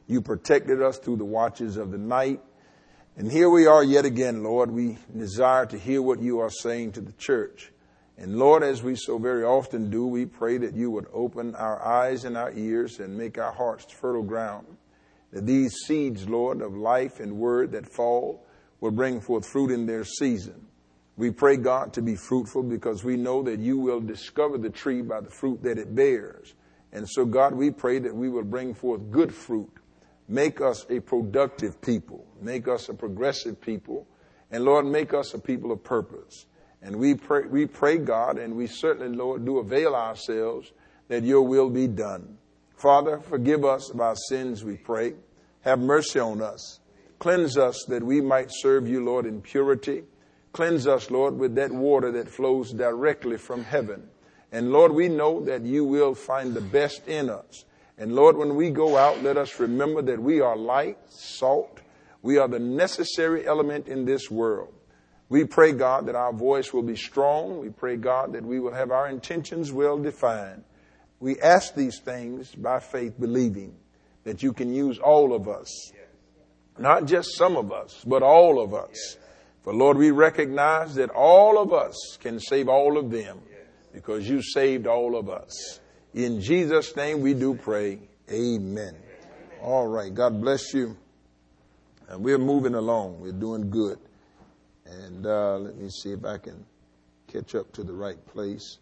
You protected us through the watches of the night. And here we are yet again, Lord. We desire to hear what you are saying to the church. And Lord, as we so very often do, we pray that you would open our eyes and our ears and make our hearts fertile ground. That these seeds, Lord, of life and word that fall will bring forth fruit in their season. We pray, God, to be fruitful because we know that you will discover the tree by the fruit that it bears. And so, God, we pray that we will bring forth good fruit. Make us a productive people. Make us a progressive people. And, Lord, make us a people of purpose. And we pray, God, and we certainly, Lord, do avail ourselves that your will be done. Father, forgive us of our sins, we pray. Have mercy on us. Cleanse us that we might serve you, Lord, in purity. Cleanse us, Lord, with that water that flows directly from heaven. And, Lord, we know that you will find the best in us. And, Lord, when we go out, let us remember that we are light, salt. We are the necessary element in this world. We pray, God, that our voice will be strong. We pray, God, that we will have our intentions well defined. We ask these things by faith, believing that you can use all of us, not just some of us, but all of us. For, Lord, we recognize that all of us can save all of them because you saved all of us. In Jesus' name we do pray. Amen. All right. God bless you. And we're moving along. We're doing good. And let me see if I can catch up to the right place.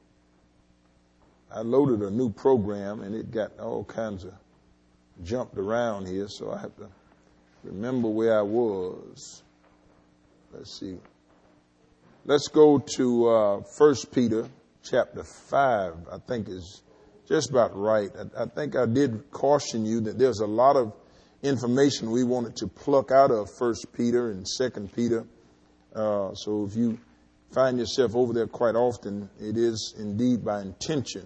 I loaded a new program and it got all kinds of jumped around here. So I have to remember where I was. Let's see. Let's go to 1 Peter chapter 5. I think is just about right. I think I did caution you that there's a lot of information we wanted to pluck out of 1 Peter and 2 Peter. So if you find yourself over there quite often, it is indeed by intention.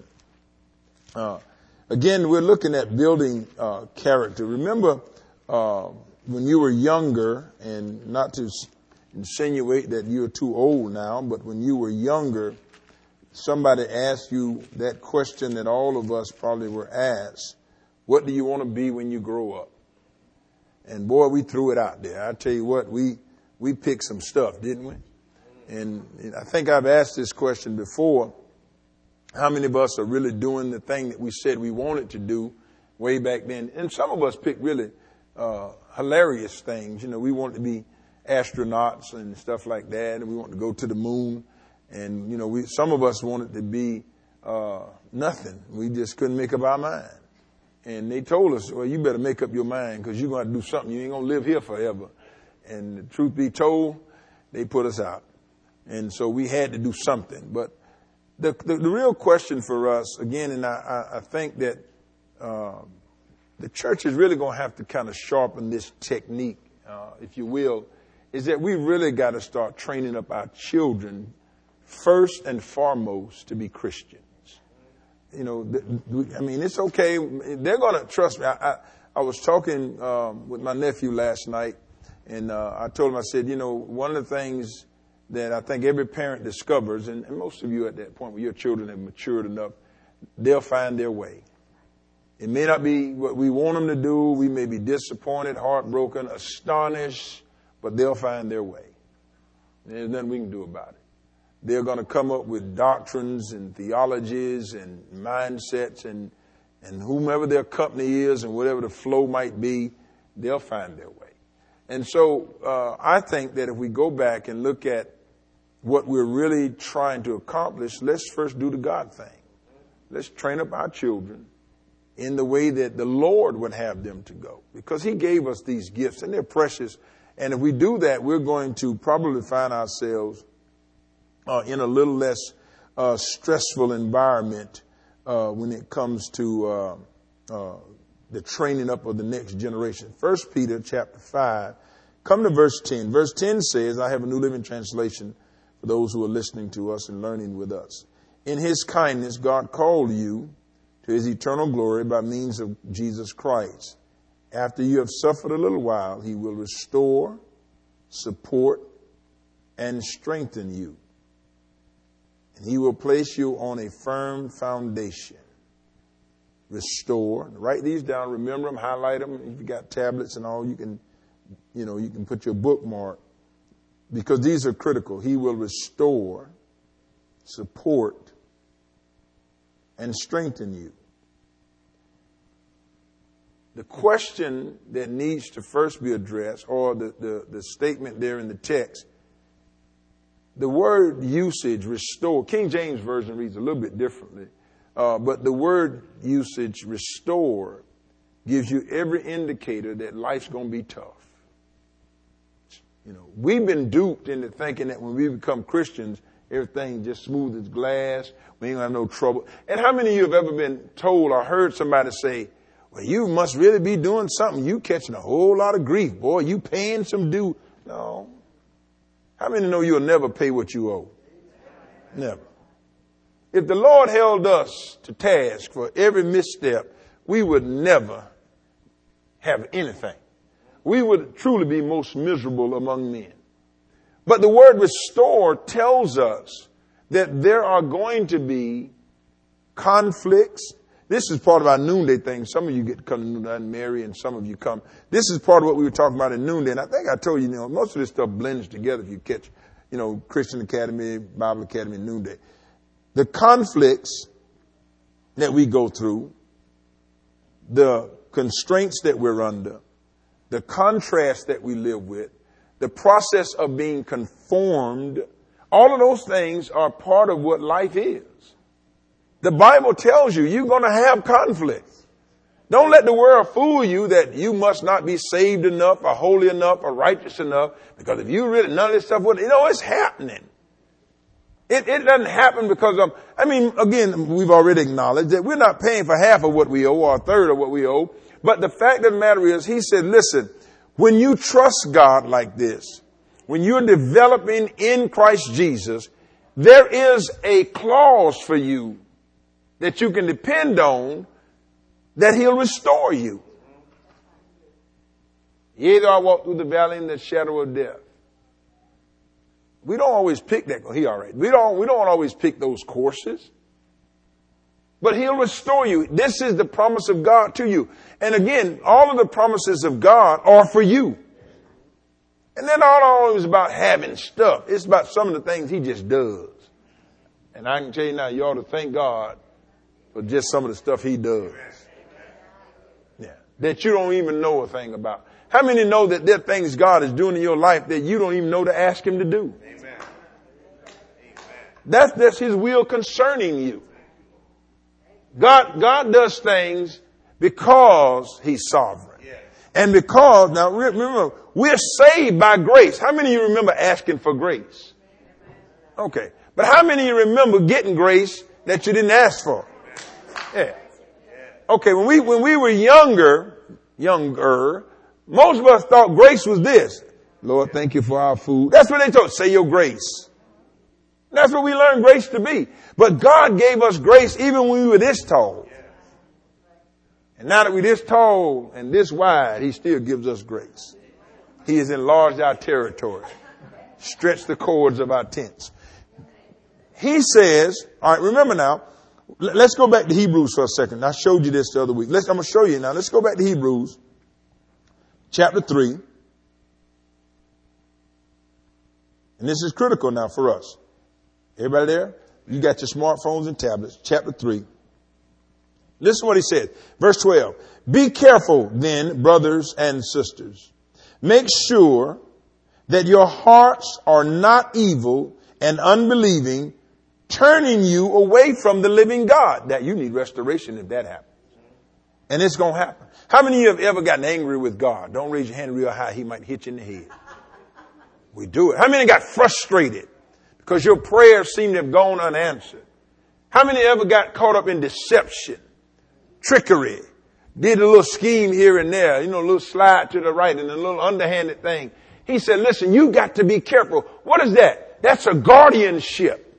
Again, we're looking at building character. Remember when you were younger, and not to insinuate that you're too old now, but when you were younger, somebody asked you that question that all of us probably were asked: what do you want to be when you grow up? And boy, we threw it out there. I tell you what, we picked some stuff, didn't we? And I think I've asked this question before. How many of us are really doing the thing that we said we wanted to do way back then? And some of us picked really hilarious things. You know, we wanted to be astronauts and stuff like that, and we wanted to go to the moon. And, you know, some of us wanted to be nothing. We just couldn't make up our mind. And they told us, well, you better make up your mind because you're going to do something. You ain't going to live here forever. And the truth be told, they put us out. And so we had to do something. But the real question for us, again, and I think that the church is really going to have to kind of sharpen this technique, if you will, is that we really got to start training up our children first and foremost to be Christians. You know, I mean, it's okay. They're going to trust me. I was talking with my nephew last night, and I told him, I said, you know, one of the things that I think every parent discovers, and most of you at that point where your children have matured enough, they'll find their way. It may not be what we want them to do. We may be disappointed, heartbroken, astonished, but they'll find their way. There's nothing we can do about it. They're going to come up with doctrines and theologies and mindsets, and whomever their company is and whatever the flow might be, they'll find their way. And so I think that if we go back and look at what we're really trying to accomplish, let's first do the God thing. Let's train up our children in the way that the Lord would have them to go, because he gave us these gifts and they're precious. And if we do that, we're going to probably find ourselves in a little less stressful environment when it comes to the training up of the next generation. 1 Peter chapter 5, come to verse 10. Verse 10 says, I have a New Living Translation for those who are listening to us and learning with us. In his kindness, God called you to his eternal glory by means of Jesus Christ. After you have suffered a little while, he will restore, support, and strengthen you. And he will place you on a firm foundation. restore. Write these down, remember them, highlight them. If you got tablets and all, you can put your bookmark, because these are critical. He will restore, support, and strengthen you. The question that needs to first be addressed, or the statement there in the text, the word usage, restore, King James Version reads a little bit differently, but the word usage, restore, gives you every indicator that life's going to be tough. We've been duped into thinking that when we become Christians, everything just smooth as glass, we ain't gonna have no trouble. And how many of you have ever been told or heard somebody say, well, you must really be doing something. You catching a whole lot of grief, boy. You paying some due. No. How many know you'll never pay what you owe? Never. If the Lord held us to task for every misstep, we would never have anything. We would truly be most miserable among men. But the word restore tells us that there are going to be conflicts. This is part of our noonday thing. Some of you get to come to noonday and Mary, and some of you come. This is part of what we were talking about in noonday. And I think I told you, most of this stuff blends together if you catch, Christian Academy, Bible Academy, noonday. The conflicts that we go through, the constraints that we're under, the contrast that we live with, the process of being conformed, all of those things are part of what life is. The Bible tells you you're going to have conflicts. Don't let the world fool you that you must not be saved enough or holy enough or righteous enough, because if you really, none of this stuff would, it's happening. It doesn't happen because of, again, we've already acknowledged that we're not paying for half of what we owe or a third of what we owe. But the fact of the matter is, he said, listen, when you trust God like this, when you're developing in Christ Jesus, there is a clause for you that you can depend on, that he'll restore you. Yea, though I walk through the valley in the shadow of death. We don't always pick that. He all right. We don't always pick those courses. But he'll restore you. This is the promise of God to you. And again, all of the promises of God are for you. And they're not always about having stuff. It's about some of the things he just does. And I can tell you now, you ought to thank God for just some of the stuff he does. Yeah. That you don't even know a thing about. How many know that there are things God is doing in your life that you don't even know to ask him to do? Amen. That's his will concerning you. God does things because he's sovereign. Yes. And because, now remember, we're saved by grace. How many of you remember asking for grace? Okay. But how many of you remember getting grace that you didn't ask for? Yeah. Okay, when we were younger, most of us thought grace was this. Lord, thank you for our food. That's what they told us. Say your grace. That's what we learned grace to be. But God gave us grace even when we were this tall. And now that we're this tall and this wide, he still gives us grace. He has enlarged our territory, stretched the cords of our tents. He says, all right, remember now, let's go back to Hebrews for a second. I showed you this the other week. I'm going to show you now. Let's go back to Hebrews chapter 3. And this is critical now for us. Everybody there? You got your smartphones and tablets. Chapter 3. Listen to what he said. Verse 12. Be careful then, brothers and sisters. Make sure that your hearts are not evil and unbelieving, turning you away from the living God. That you need restoration if that happens. And it's going to happen. How many of you have ever gotten angry with God? Don't raise your hand real high. He might hit you in the head. We do it. How many got frustrated because your prayers seem to have gone unanswered? How many ever got caught up in deception, trickery, did a little scheme here and there, a little slide to the right and a little underhanded thing? He said, listen, you got to be careful. What is that? That's a guardianship.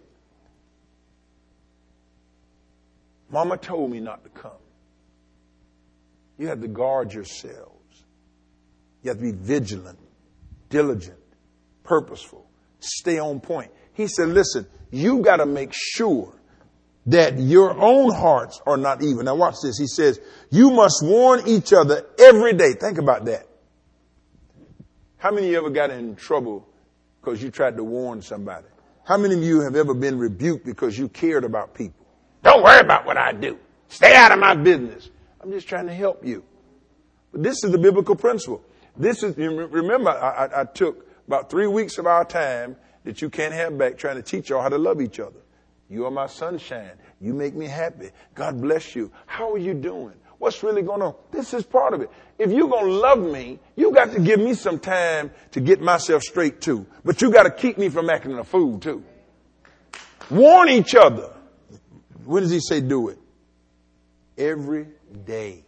Mama told me not to come. You have to guard yourselves. You have to be vigilant, diligent, purposeful, stay on point. He said, listen, you got to make sure that your own hearts are not evil. Now watch this. He says, you must warn each other every day. Think about that. How many of you ever got in trouble because you tried to warn somebody? How many of you have ever been rebuked because you cared about people? Don't worry about what I do. Stay out of my business. I'm just trying to help you. But this is the biblical principle. Remember, I took about 3 weeks of our time that you can't have back trying to teach y'all how to love each other. You are my sunshine. You make me happy. God bless you. How are you doing? What's really going on? This is part of it. If you're going to love me, you got to give me some time to get myself straight too. But you got to keep me from acting a fool too. Warn each other. When does he say do it? Every day.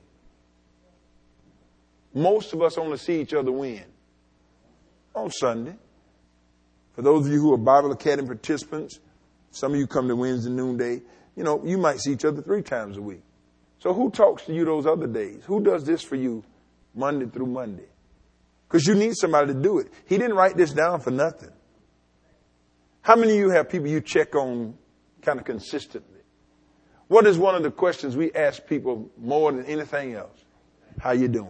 Most of us only see each other when? On Sunday. For those of you who are Bible Academy participants, some of you come to Wednesday noonday, you might see each other 3 times a week. So who talks to you those other days? Who does this for you Monday through Monday? Because you need somebody to do it. He didn't write this down for nothing. How many of you have people you check on kind of consistently? What is one of the questions we ask people more than anything else? How you doing?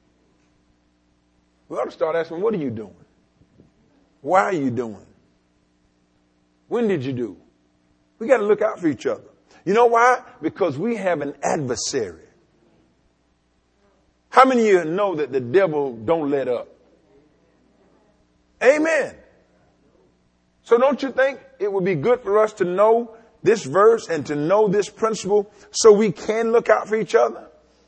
We ought to start asking, what are you doing? Why are you doing? When did you do? We got to look out for each other. You know why? Because we have an adversary. How many of you know that the devil don't let up? Amen. So don't you think it would be good for us to know this verse and to know this principle so we can look out for each other?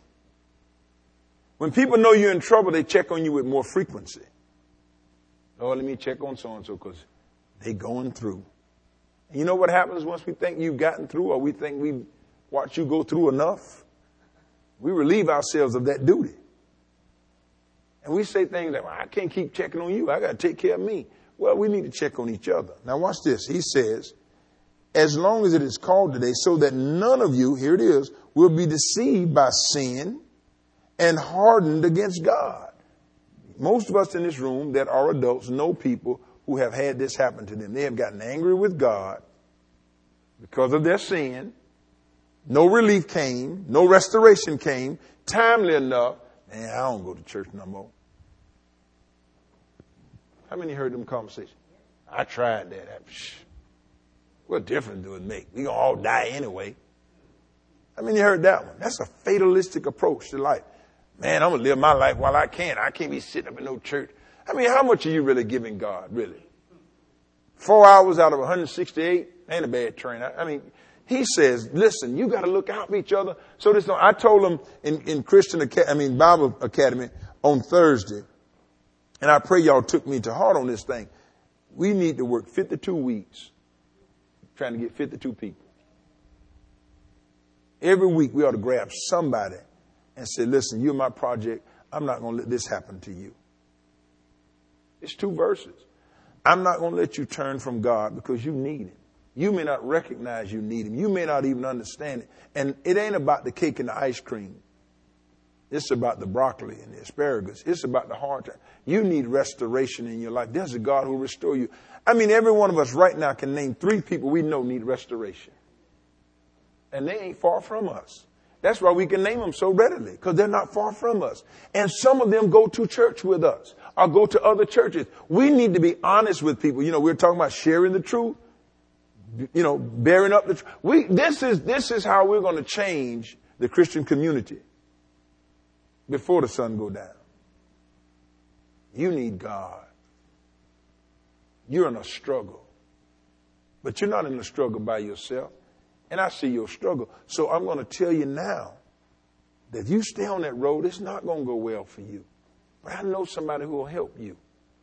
When people know you're in trouble, they check on you with more frequency. Oh, let me check on so-and-so because they're going through. And you know what happens once we think you've gotten through or we think we've watched you go through enough? We relieve ourselves of that duty. And we say things like, well, I can't keep checking on you. I got to take care of me. Well, we need to check on each other. Now watch this. He says, as long as it is called today, so that none of you, here it is, will be deceived by sin and hardened against God. Most of us in this room that are adults know people who have had this happen to them. They have gotten angry with God because of their sin. No relief came. No restoration came. Timely enough. Man, I don't go to church no more. How many heard them conversations? I tried that. What difference do it make? We gonna all die anyway. How many heard that one? That's a fatalistic approach to life. Man, I'm going to live my life while I can. I can't be sitting up in no church. I mean, how much are you really giving God, really? 4 hours out of 168 ain't a bad train. I mean, he says, listen, you got to look out for each other. So I told them in Bible Academy on Thursday, and I pray y'all took me to heart on this thing. We need to work 52 weeks trying to get 52 people. Every week we ought to grab somebody and say, listen, you're my project. I'm not going to let this happen to you. It's 2 verses. I'm not going to let you turn from God because you need him. You may not recognize you need him. You may not even understand it. And it ain't about the cake and the ice cream. It's about the broccoli and the asparagus. It's about the hard time. You need restoration in your life. There's a God who will restore you. I mean, every one of us right now can name 3 people we know need restoration. And they ain't far from us. That's why we can name them so readily, because they're not far from us. And some of them go to church with us or go to other churches. We need to be honest with people. We're talking about sharing the truth, bearing up the truth. This is how we're going to change the Christian community before the sun go down. You need God. You're in a struggle, but you're not in a struggle by yourself. And I see your struggle. So I'm going to tell you now that if you stay on that road, it's not going to go well for you. But I know somebody who will help you.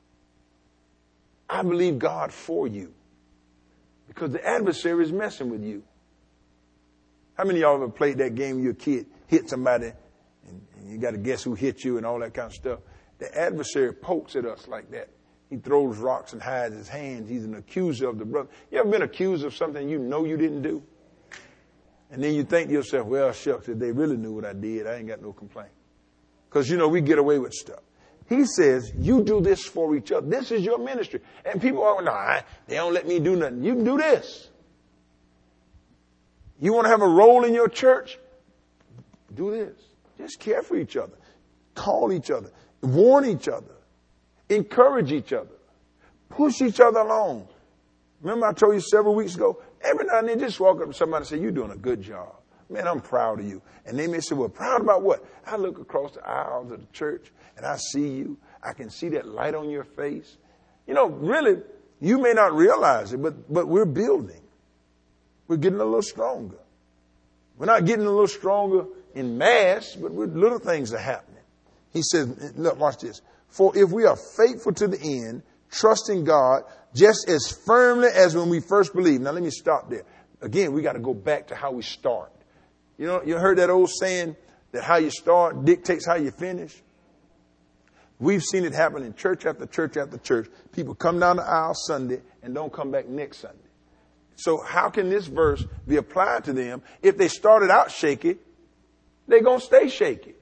I believe God for you because the adversary is messing with you. How many of y'all ever played that game when you're a kid, hit somebody and you got to guess who hit you and all that kind of stuff? The adversary pokes at us like that. He throws rocks and hides his hands. He's an accuser of the brother. You ever been accused of something you know you didn't do? And then you think to yourself, well, shucks, if they really knew what I did, I ain't got no complaint. Because, we get away with stuff. He says, you do this for each other. This is your ministry. And people are, no, they don't let me do nothing. You can do this. You want to have a role in your church? Do this. Just care for each other. Call each other. Warn each other. Encourage each other. Push each other along. Remember I told you several weeks ago, every now and then just walk up to somebody and say, you're doing a good job. Man, I'm proud of you. And they may say, well, proud about what? I look across the aisles of the church and I see you. I can see that light on your face. You know, really, you may not realize it, but we're building. We're getting a little stronger. We're not getting a little stronger in mass, but little things are happening. He says, look, watch this. For if we are faithful to the end, trusting God just as firmly as when we first believed. Now, let me stop there. Again, we got to go back to how we start. You know, you heard that old saying that how you start dictates how you finish? We've seen it happen in church after church after church. People come down the aisle Sunday and don't come back next Sunday. So how can this verse be applied to them? If they started out shaky, they're going to stay shaky.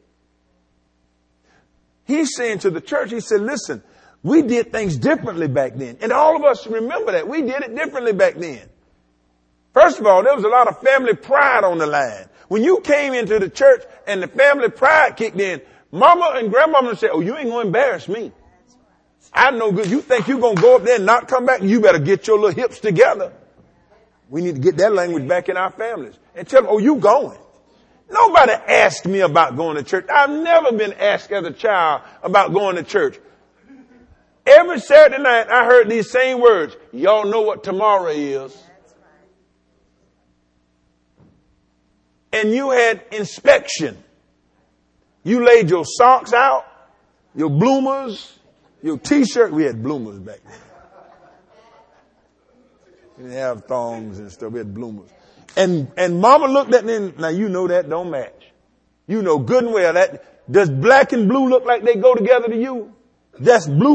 He's saying to the church, he said, listen, we did things differently back then. And all of us remember that. We did it differently back then. First of all, there was a lot of family pride on the line. When you came into the church and the family pride kicked in, mama and grandmama would say, oh, you ain't going to embarrass me. I know good. You think you're going to go up there and not come back? You better get your little hips together. We need to get that language back in our families and tell them, oh, you going. Nobody asked me about going to church. I've never been asked as a child about going to church. Every Saturday night, I heard these same words. Y'all know what tomorrow is. And you had inspection. You laid your socks out, your bloomers, your T-shirt. We had bloomers back then. We didn't have thongs and stuff. We had bloomers. And mama looked at me and, now you know that don't match. You know good and well that, does black and blue look like they go together to you? That's blue.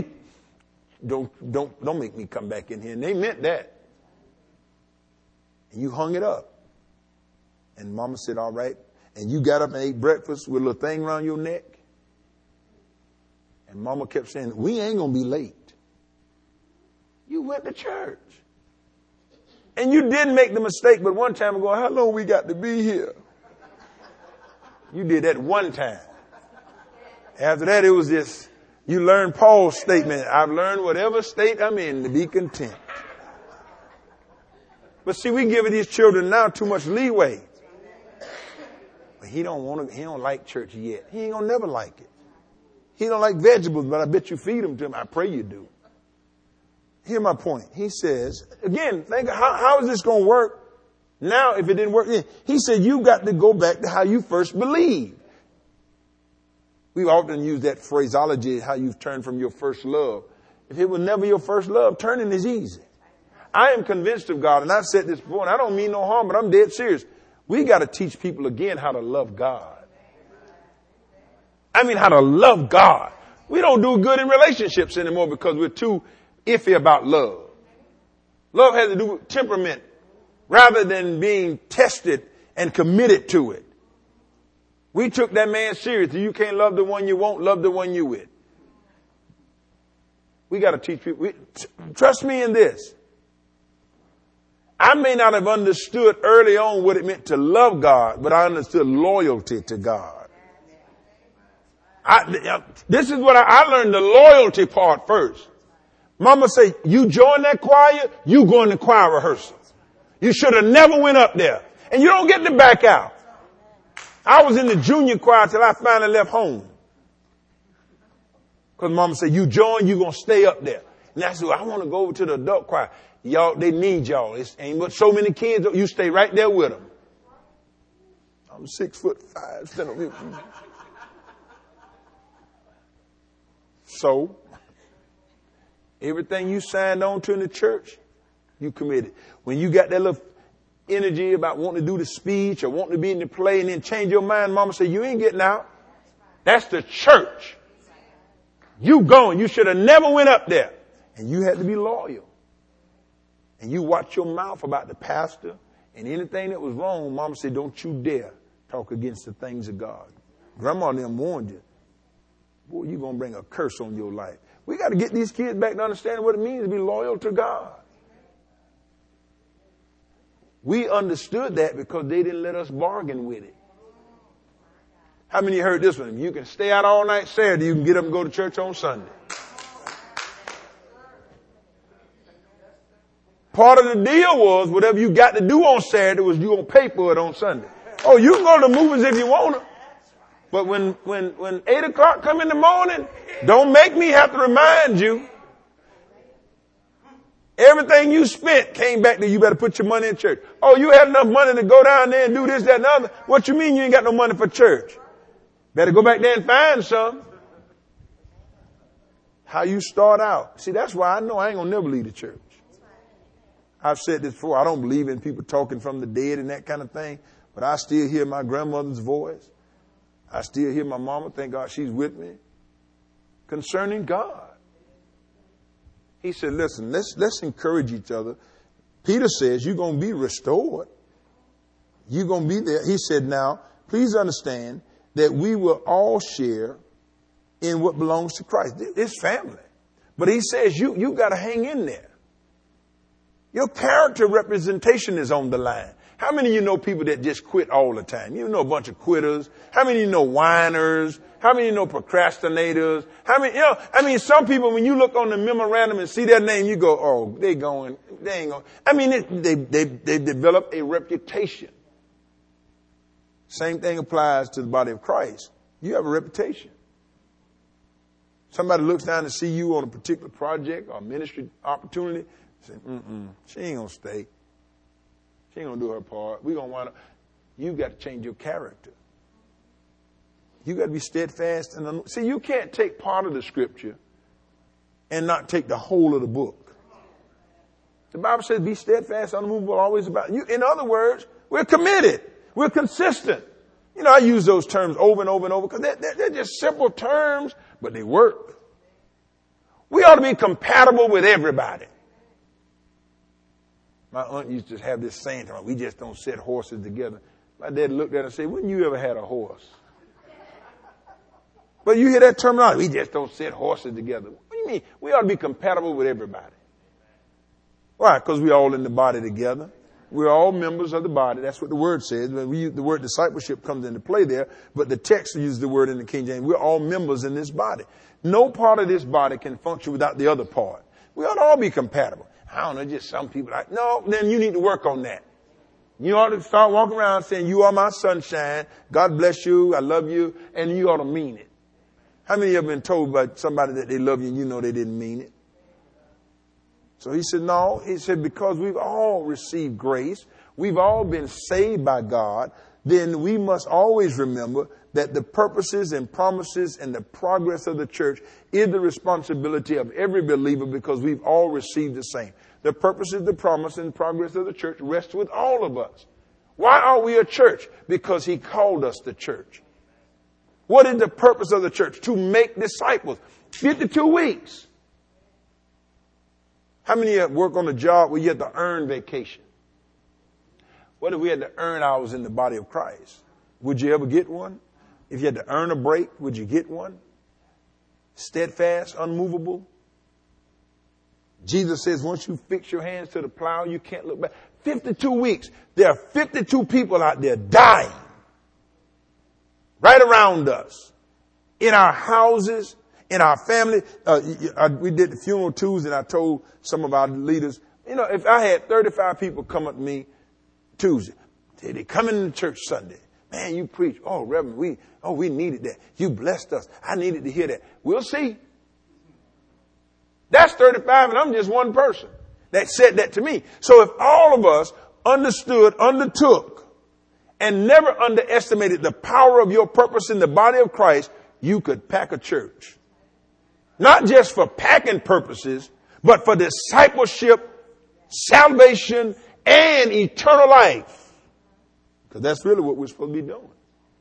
Don't make me come back in here. And they meant that. And you hung it up. And mama said, all right. And you got up and ate breakfast with a little thing around your neck. And mama kept saying, we ain't going to be late. You went to church. And you didn't make the mistake, but one time ago, how long we got to be here? You did that one time. After that, it was this, you learned Paul's statement. I've learned whatever state I'm in to be content. But see, we give these children now too much leeway. But he don't like church yet. He ain't gonna never like it. He don't like vegetables, but I bet you feed them to him. I pray you do. Here's my point. He says, again, think how is this going to work now if it didn't work then? He said, you got to go back to how you first believed. We often use that phraseology, how you've turned from your first love. If it was never your first love, turning is easy. I am convinced of God, and I've said this before, and I don't mean no harm, but I'm dead serious. We got to teach people again how to love God. I mean, how to love God. We don't do good in relationships anymore because we're too iffy about love. Love has to do with temperament rather than being tested and committed to it. We took that man seriously. You can't love the one you want, love the one you with. We got to teach people. Trust me in this. I may not have understood early on what it meant to love God, but I understood loyalty to God. This is what I learned, the loyalty part first. Mama say, you join that choir, you go in the choir rehearsal. You should have never went up there. And you don't get to back out. I was in the junior choir till I finally left home. Because mama said, you join, you're going to stay up there. And I said, well, I want to go over to the adult choir. Y'all, they need y'all. It ain't but so many kids. You stay right there with them. I'm 6'5". So, everything you signed on to in the church, you committed. When you got that little energy about wanting to do the speech or wanting to be in the play and then change your mind, mama said, you ain't getting out. That's the church. You going. You should have never went up there. And you had to be loyal. And you watch your mouth about the pastor and anything that was wrong. Mama said, don't you dare talk against the things of God. Grandma and them warned you. Boy, you're going to bring a curse on your life. We got to get these kids back to understanding what it means to be loyal to God. We understood that because they didn't let us bargain with it. How many of you heard this one? You can stay out all night Saturday, you can get up and go to church on Sunday. Part of the deal was whatever you got to do on Saturday was you going to pay for it on Sunday. Oh, you can go to the movies if you want to. But when 8 o'clock come in the morning, don't make me have to remind you. Everything you spent came back to you better put your money in church. Oh, you had enough money to go down there and do this, that, and the other. What you mean you ain't got no money for church? Better go back there and find some. How you start out. See, that's why I know I ain't going to never leave the church. I've said this before. I don't believe in people talking from the dead and that kind of thing. But I still hear my grandmother's voice. I still hear my mama. Thank God she's with me. Concerning God. He said, listen, let's encourage each other. Peter says, you're going to be restored. You're going to be there. He said, now, please understand that we will all share in what belongs to Christ. It's family. But he says, you got to hang in there. Your character representation is on the line. How many of you know people that just quit all the time? You know a bunch of quitters. How many of you know whiners? How many of you know procrastinators? Some people, when you look on the memorandum and see their name, you go, oh, they ain't going. They develop a reputation. Same thing applies to the body of Christ. You have a reputation. Somebody looks down to see you on a particular project or ministry opportunity. Say, she ain't going to stay. She ain't going to do her part. We're going to wind up. You got to change your character. You got to be steadfast. See, you can't take part of the scripture and not take the whole of the book. The Bible says be steadfast, unmovable, always about you. In other words, we're committed. We're consistent. You know, I use those terms over and over and over because they're just simple terms, but they work. We ought to be compatible with everybody. My aunt used to have this saying, we just don't set horses together. My dad looked at her and said, when you ever had a horse? But you hear that terminology, we just don't set horses together. What do you mean? We ought to be compatible with everybody. Why? Because we're all in the body together. We're all members of the body. That's what the word says. When we use the word discipleship comes into play there, but the text uses the word in the King James. We're all members in this body. No part of this body can function without the other part. We ought to all be compatible. I don't know, just some people no, then you need to work on that. You ought to start walking around saying, you are my sunshine. God bless you. I love you. And you ought to mean it. How many of you have been told by somebody that they love you and you know they didn't mean it? So he said, no. He said, because we've all received grace, we've all been saved by God, then we must always remember that the purposes and promises and the progress of the church is the responsibility of every believer because we've all received the same. The purposes, the promise, and progress of the church rests with all of us. Why are we a church? Because he called us the church. What is the purpose of the church? To make disciples. 52 weeks. How many of you work on a job where you have to earn vacation? What if we had to earn hours in the body of Christ? Would you ever get one? If you had to earn a break, would you get one? Steadfast, unmovable. Jesus says once you fix your hands to the plow, you can't look back. 52 weeks. There are 52 people out there dying right around us, in our houses, in our family. We did the funeral Tuesday, and I told some of our leaders, if I had 35 people come up to me Tuesday, they come into church Sunday. Man, you preach. Oh, Reverend, we needed that. You blessed us. I needed to hear that. We'll see. That's 35, and I'm just one person that said that to me. So if all of us undertook, and never underestimated the power of your purpose in the body of Christ, you could pack a church. Not just for packing purposes, but for discipleship, salvation, and eternal life. Because that's really what we're supposed to be doing.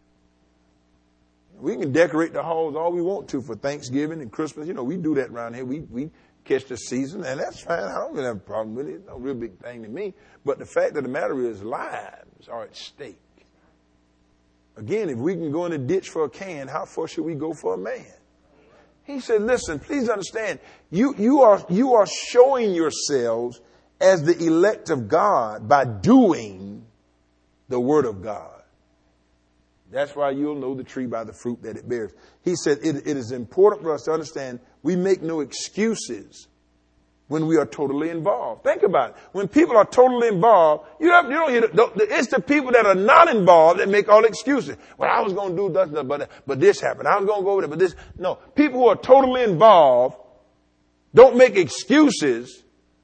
We can decorate the halls all we want to for Thanksgiving and Christmas. We do that around here. We catch the season, and that's fine. I don't really have a problem with it. It's no real big thing to me. But the fact of the matter is lives are at stake. Again, if we can go in a ditch for a can, how far should we go for a man? He said, listen, please understand, you are showing yourselves as the elect of God by doing the word of God. That's why you'll know the tree by the fruit that it bears. He said it is important for us to understand we make no excuses when we are totally involved. Think about it. When people are totally involved, you don't hear it's the people that are not involved that make all the excuses. Well, I was going to do nothing, but this happened. I was going to go over there, but this. No, people who are totally involved don't make excuses.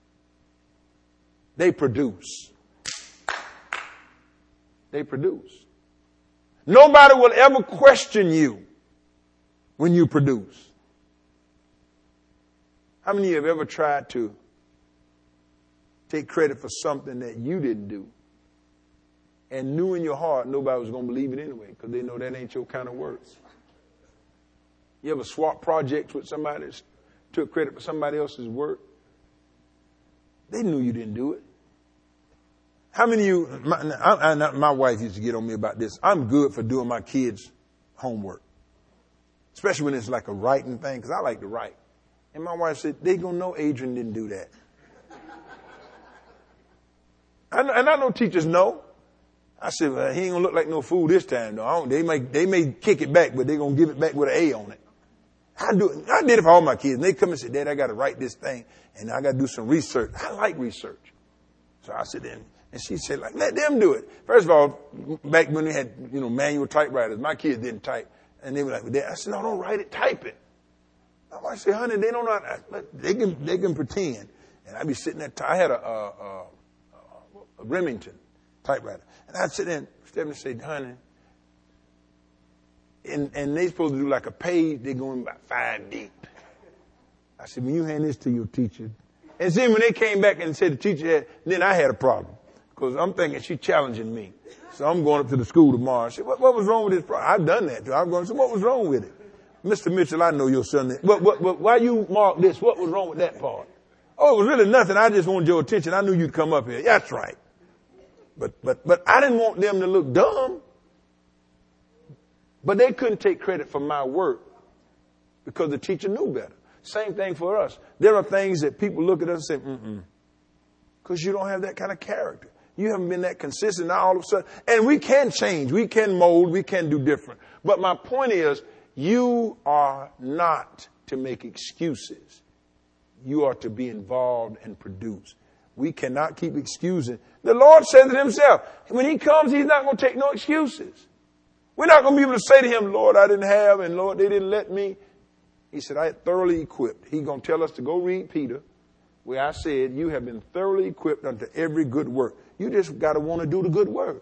They produce. They produce. Nobody will ever question you when you produce. How many of you have ever tried to take credit for something that you didn't do and knew in your heart nobody was going to believe it anyway because they know that ain't your kind of work? You ever swap projects with somebody that took credit for somebody else's work? They knew you didn't do it. How many of you, my wife used to get on me about this. I'm good for doing my kids' homework, especially when it's like a writing thing, because I like to write. And my wife said, they going to know Adrian didn't do that. And I know teachers know. I said, well, he ain't going to look like no fool this time, though. They may kick it back, but they're going to give it back with an A on it. I did it for all my kids. And they come and say, Dad, I got to write this thing, and I got to do some research. I like research. So I said, and she said, like, let them do it. First of all, back when we had, manual typewriters, my kids didn't type. And they were like, Dad, I said, no, don't write it, type it. My wife said, honey, they don't know how to, they can pretend. And I'd be sitting there, I had a Remington typewriter. And I'd sit there and Stephanie said, honey, and they supposed to do like a page, they're going about 5 deep. I said, when you hand this to your teacher. And then when they came back and said the teacher had, then I had a problem. Because I'm thinking she's challenging me. So I'm going up to the school tomorrow. I said, what was wrong with this problem? I've done that too. I'm going to say, what was wrong with it? Mr. Mitchell, I know your son. Why you mark this? What was wrong with that part? Oh, it was really nothing. I just wanted your attention. I knew you'd come up here. That's right. But I didn't want them to look dumb. But they couldn't take credit for my work because the teacher knew better. Same thing for us. There are things that people look at us and say, because you don't have that kind of character. You haven't been that consistent. Now all of a sudden, and we can change, we can mold, we can do different. But my point is, you are not to make excuses. You are to be involved and produce. We cannot keep excusing. The Lord says it himself. When he comes, he's not going to take no excuses. We're not going to be able to say to him, Lord, I didn't have, and Lord, they didn't let me. He said, I am thoroughly equipped. He's going to tell us to go read Peter, where I said, you have been thoroughly equipped unto every good work. You just got to want to do the good work.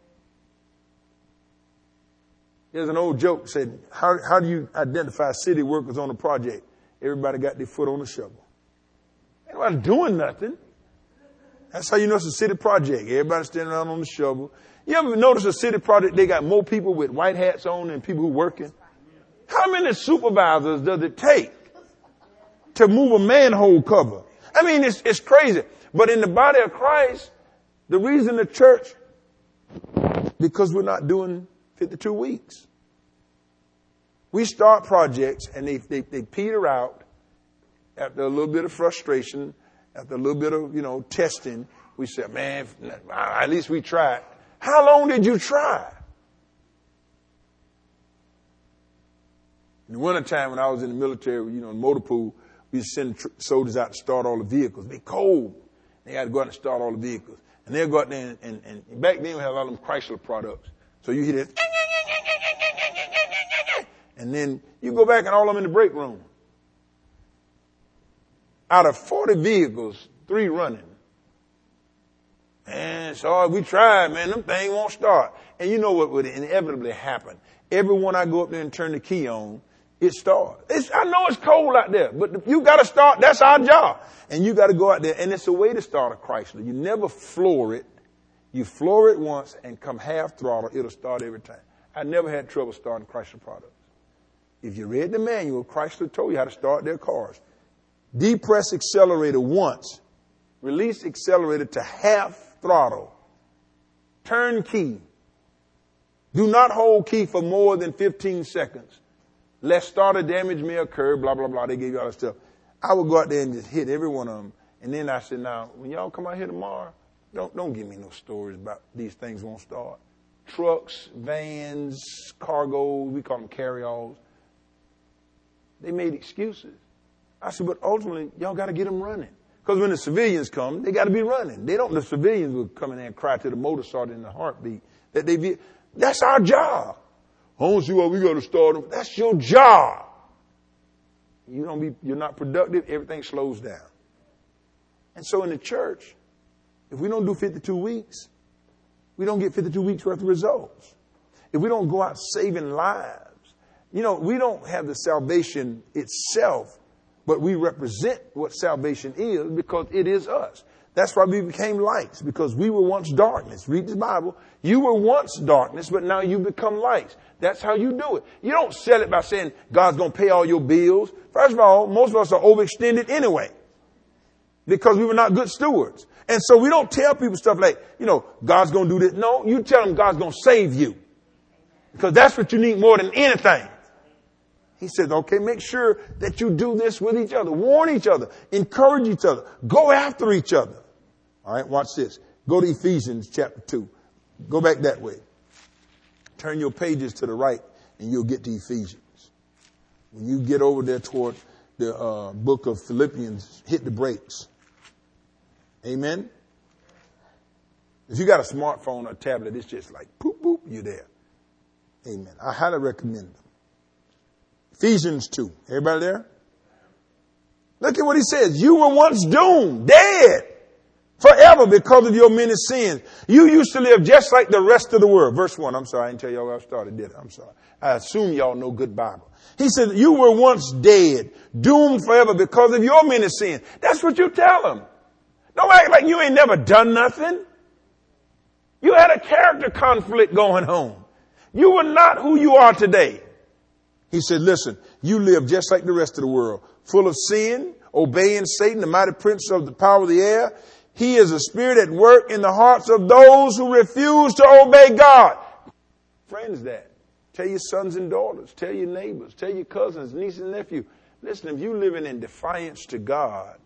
There's an old joke that said, how do you identify city workers on a project? Everybody got their foot on the shovel. Everybody doing nothing. That's how you know it's a city project. Everybody standing around on the shovel. You ever notice a city project, they got more people with white hats on than people who working? How many supervisors does it take to move a manhole cover? I mean, it's crazy. But in the body of Christ, the reason the church, because we're not doing 52 weeks. We start projects and they peter out after a little bit of frustration, after a little bit of, testing. We say, man, at least we tried. How long did you try? In the wintertime when I was in the military, in motor pool, we send soldiers out to start all the vehicles. It'd be cold. They had to go out and start all the vehicles. And they'll go out there and back then we had a lot of them Chrysler products. So you hear this. And then you go back and all of them in the break room. Out of 40 vehicles, 3 running. And so we tried, man, them things won't start. And you know what would inevitably happen? Every one I go up there and turn the key on, it starts. I know it's cold out there, but you got to start. That's our job. And you got to go out there. And it's a way to start a Chrysler. You never floor it. You floor it once and come half throttle. It'll start every time. I never had trouble starting Chrysler products. If you read the manual, Chrysler told you how to start their cars. Depress accelerator once. Release accelerator to half throttle. Turn key. Do not hold key for more than 15 seconds. Lest starter damage may occur, blah, blah, blah. They gave you all that stuff. I would go out there and just hit every one of them. And then I said, now, when y'all come out here tomorrow, don't give me no stories about these things won't start. Trucks, vans, cargo, we call them carry-alls. They made excuses. I said, but ultimately, y'all got to get them running. Because when the civilians come, they got to be running. The civilians will come in there and cry to the motor sergeant in the heartbeat. That's our job. I don't see why we got to start them. That's your job. You're not productive, everything slows down. And so in the church, if we don't do 52 weeks, we don't get 52 weeks worth of results. If we don't go out saving lives, we don't have the salvation itself, but we represent what salvation is because it is us. That's why we became lights, because we were once darkness. Read the Bible. You were once darkness, but now you become lights. That's how you do it. You don't sell it by saying God's going to pay all your bills. First of all, most of us are overextended anyway because we were not good stewards. And so we don't tell people stuff like, God's going to do this. No, you tell them God's going to save you because that's what you need more than anything. He says, okay, make sure that you do this with each other. Warn each other. Encourage each other. Go after each other. All right, watch this. Go to Ephesians chapter 2. Go back that way. Turn your pages to the right and you'll get to Ephesians. When you get over there toward the book of Philippians, hit the brakes. Amen? If you got a smartphone or tablet, it's just like poop, poop, you're there. Amen. I highly recommend them. Ephesians 2. Everybody there? Look at what he says. You were once doomed, dead, forever because of your many sins. You used to live just like the rest of the world. Verse 1. I'm sorry. I didn't tell y'all where I started, did I? I'm sorry. I assume y'all know good Bible. He said, you were once dead, doomed forever because of your many sins. That's what you tell them. Don't act like you ain't never done nothing. You had a character conflict going on. You were not who you are today. He said, listen, you live just like the rest of the world, full of sin, obeying Satan, the mighty prince of the power of the air. He is a spirit at work in the hearts of those who refuse to obey God. Friends, that. Tell your sons and daughters. Tell your neighbors. Tell your cousins, nieces and nephews. Listen, if you're living in defiance to God,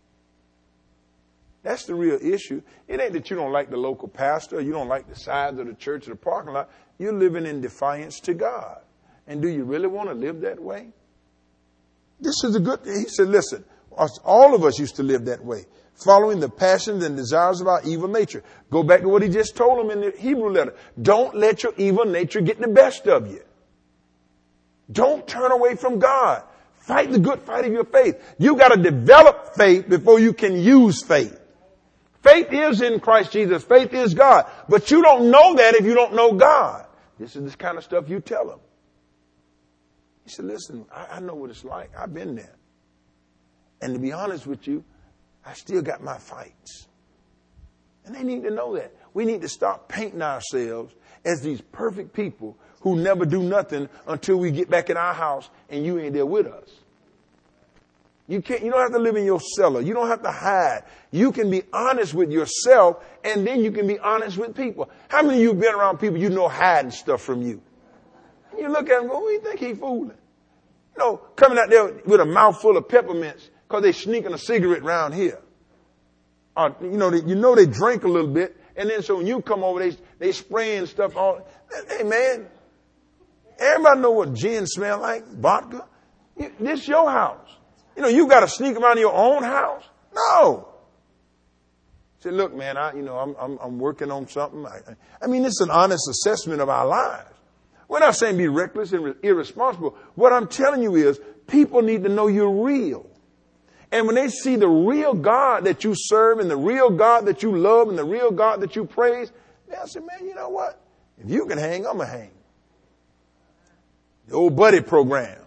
that's the real issue. It ain't that you don't like the local pastor, or you don't like the size of the church or the parking lot. You're living in defiance to God. And do you really want to live that way? This is a good thing. He said, listen, all of us used to live that way, following the passions and desires of our evil nature. Go back to what he just told them in the Hebrew letter. Don't let your evil nature get the best of you. Don't turn away from God. Fight the good fight of your faith. You got to develop faith before you can use faith. Faith is in Christ Jesus. Faith is God. But you don't know that if you don't know God. This is the kind of stuff you tell them. He said, listen, I know what it's like. I've been there. And to be honest with you, I still got my fights. And they need to know that. We need to stop painting ourselves as these perfect people who never do nothing until we get back in our house and you ain't there with us. You don't have to live in your cellar. You don't have to hide. You can be honest with yourself and then you can be honest with people. How many of you have been around people you know hiding stuff from you? You look at them and go, who do you think he's fooling? Coming out there with a mouthful of peppermints because they sneaking a cigarette around here. They drink a little bit. And then so when you come over, they spraying stuff on. Hey, man, everybody know what gin smell like, vodka. This your house. You got to sneak around your own house. No. Say, look, man, I'm working on something. I mean, it's an honest assessment of our lives. We're not saying be reckless and irresponsible. What I'm telling you is people need to know you're real. And when they see the real God that you serve and the real God that you love and the real God that you praise, they'll say, man, you know what? If you can hang, I'm going to hang. The old buddy program.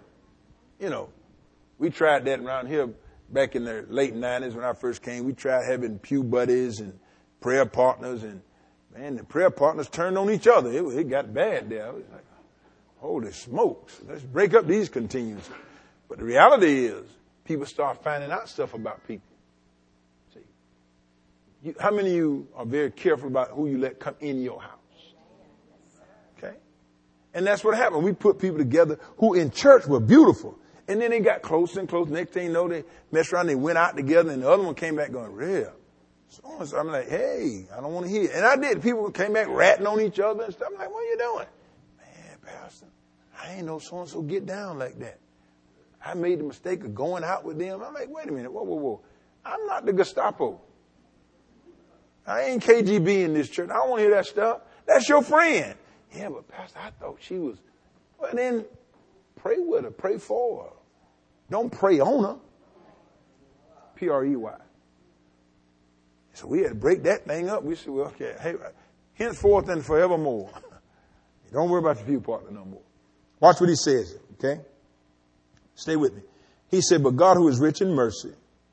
We tried that around here back in the late 90s when I first came. We tried having pew buddies and prayer partners. And, man, the prayer partners turned on each other. It got bad there. It was like, holy smokes. Let's break up these continuances. But the reality is, people start finding out stuff about people. See, how many of you are very careful about who you let come in your house? Okay? And that's what happened. We put people together who in church were beautiful. And then they got closer and closer. Next thing you know, they messed around. They went out together, and the other one came back going, real. So I'm like, hey, I don't want to hear it. And I did. People came back ratting on each other and stuff. I'm like, what are you doing? Man, Pastor, I ain't know so-and-so get down like that. I made the mistake of going out with them. I'm like, wait a minute. Whoa. I'm not the Gestapo. I ain't KGB in this church. I don't want to hear that stuff. That's your friend. Yeah, but Pastor, I thought she was. Well, then pray with her. Pray for her. Don't pray on her. Prey. So we had to break that thing up. We said, well, okay, hey, henceforth and forevermore. Don't worry about the pew partner no more. Watch what he says, okay? Stay with me. He said, but God who is rich in mercy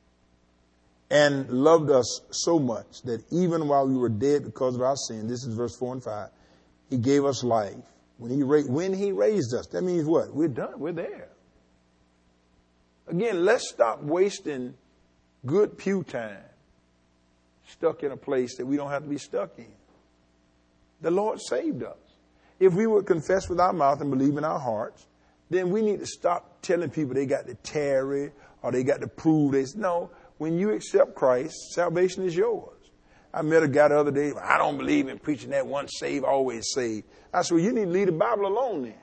and loved us so much that even while we were dead because of our sin, this is verse 4 and 5, he gave us life. When he raised us, that means what? We're done. We're there. Again, let's stop wasting good pew time stuck in a place that we don't have to be stuck in. The Lord saved us. If we would confess with our mouth and believe in our hearts, then we need to stop telling people they got to tarry or they got to prove this. No, when you accept Christ, salvation is yours. I met a guy the other day. I don't believe in preaching that once saved, always saved. I said, well, you need to leave the Bible alone then.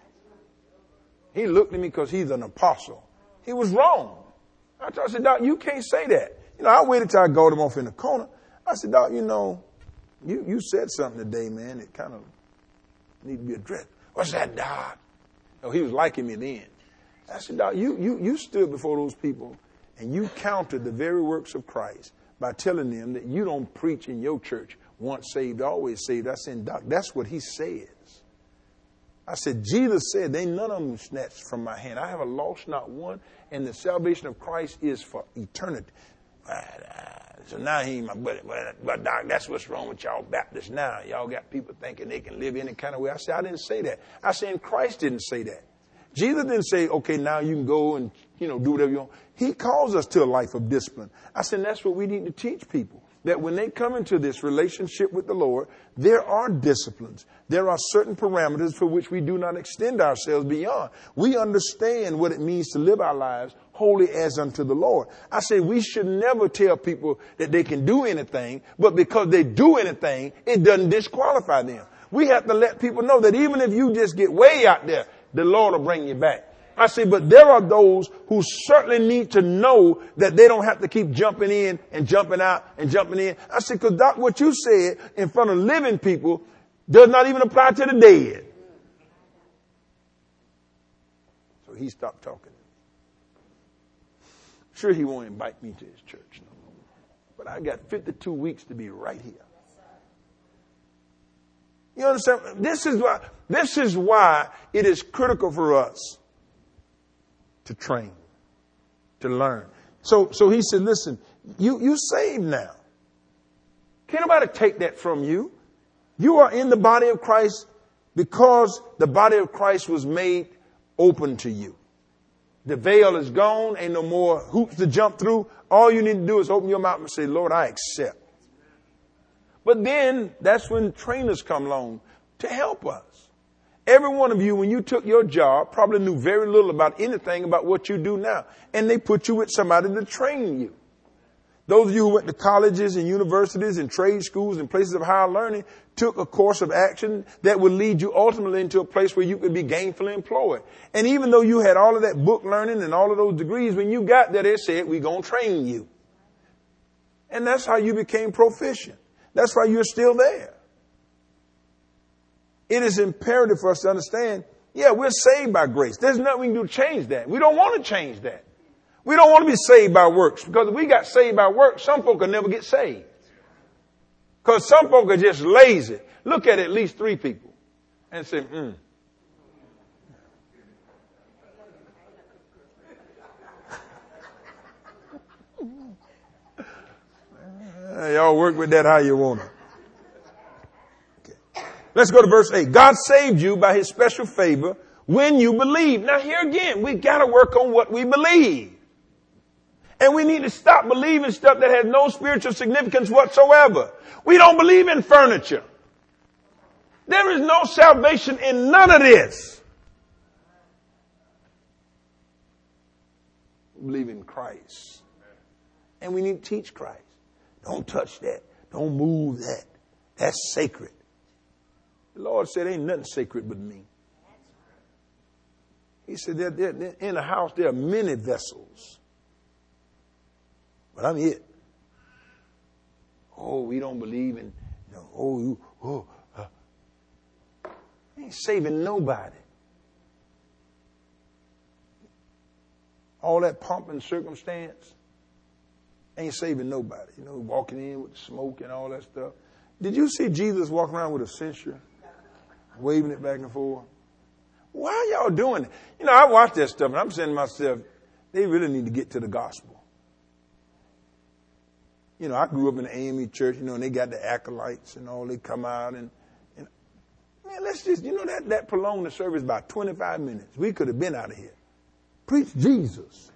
He looked at me because he's an apostle. He was wrong. I said, Doc, you can't say that. I waited till I got him off in the corner. I said, Doc, you said something today, man. It kind of need to be addressed. What's that, Doc? Oh, he was liking me then. I said, Doc, you stood before those people and you countered the very works of Christ by telling them that you don't preach in your church once saved, always saved. I said, Doc, that's what he says. I said, Jesus said, they none of them snatched from my hand. I have a lost not one, and the salvation of Christ is for eternity. So now he ain't my buddy. But Doc, that's what's wrong with y'all Baptists now. Y'all got people thinking they can live any kind of way. I said, I didn't say that. I said, Christ didn't say that. Jesus didn't say, okay, now you can go and, do whatever you want. He calls us to a life of discipline. I said, that's what we need to teach people. That when they come into this relationship with the Lord, there are disciplines. There are certain parameters for which we do not extend ourselves beyond. We understand what it means to live our lives holy as unto the Lord. I say we should never tell people that they can do anything, but because they do anything, it doesn't disqualify them. We have to let people know that even if you just get way out there, the Lord will bring you back. I say, but there are those who certainly need to know that they don't have to keep jumping in and jumping out and jumping in. I said, because Doc, what you said in front of living people does not even apply to the dead. So he stopped talking. Sure, he won't invite me to his church no more. But I got 52 weeks to be right here. You understand? This is why it is critical for us to train, to learn. So he said, listen, you saved now. Can't nobody take that from you. You are in the body of Christ because the body of Christ was made open to you. The veil is gone. Ain't no more hoops to jump through. All you need to do is open your mouth and say, Lord, I accept. But then that's when trainers come along to help us. Every one of you, when you took your job, probably knew very little about anything about what you do now. And they put you with somebody to train you. Those of you who went to colleges and universities and trade schools and places of higher learning took a course of action that would lead you ultimately into a place where you could be gainfully employed. And even though you had all of that book learning and all of those degrees, when you got there, they said, we're going to train you. And that's how you became proficient. That's why you're still there. It is imperative for us to understand, we're saved by grace. There's nothing we can do to change that. We don't want to change that. We don't want to be saved by works, because if we got saved by works, some folk will never get saved. Because some folk are just lazy. Look at least 3 people and say, Y'all work with that how you want to. Okay. Let's go to verse 8. God saved you by his special favor when you believe. Now here again, we got to work on what we believe. And we need to stop believing stuff that has no spiritual significance whatsoever. We don't believe in furniture. There is no salvation in none of this. believe in Christ. And we need to teach Christ. Don't touch that. Don't move that. That's sacred. The Lord said, ain't nothing sacred but me. He said, in the house there are many vessels. But I'm it. Oh, we don't believe in, ain't saving nobody. All that pomp and circumstance ain't saving nobody. Walking in with smoke and all that stuff. Did you see Jesus walking around with a censer, waving it back and forth? Why are y'all doing it? I watch that stuff and I'm saying to myself, they really need to get to the gospel. I grew up in the AME church, and they got the acolytes and all. They come out and man, let's just, that prolonged the service by 25 minutes. We could have been out of here. Preach Jesus.